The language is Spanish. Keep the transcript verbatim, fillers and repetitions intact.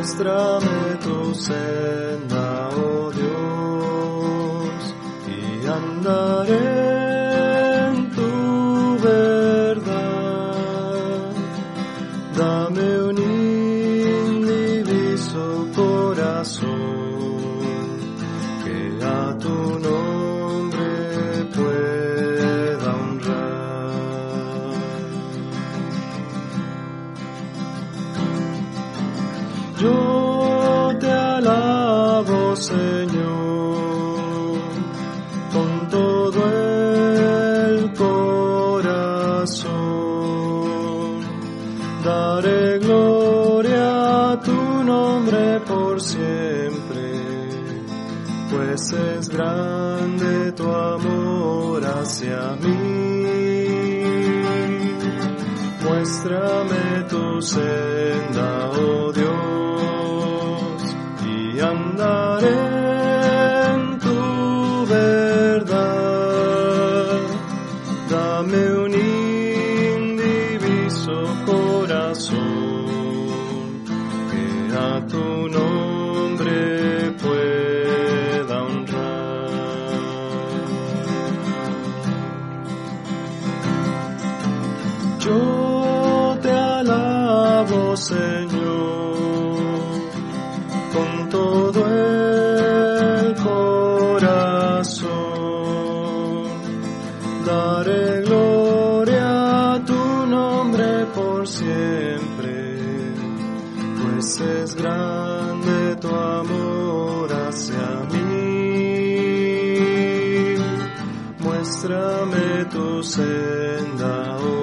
Muéstrame tu senda, oh Dios, y andaré en tu verdad. Dame un indiviso corazón que a tu nombre pueda honrar. Yo te alabo, Señor, con todo el corazón. Daré gloria a tu nombre por siempre, pues es grande tu amor hacia mí. Muéstrame tu senda, oh Dios, y andaré en tu verdad. Dame un indiviso corazón que a tu nombre pueda honrar. Yo te alabo, Señor, con todo el corazón. Daré gloria a tu nombre por siempre, pues es grande tu amor hacia mí. Muéstrame tu senda, oh